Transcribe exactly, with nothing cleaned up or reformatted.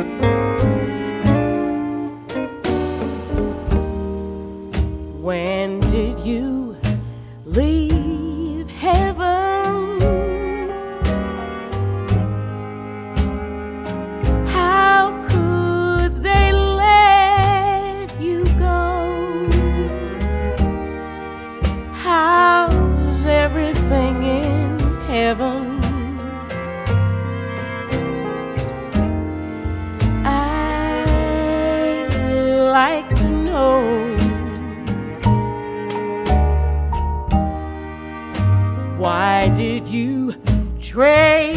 When did you leave heaven? How could they let you go? How's everything in heaven? I'd like to know. Why did you trade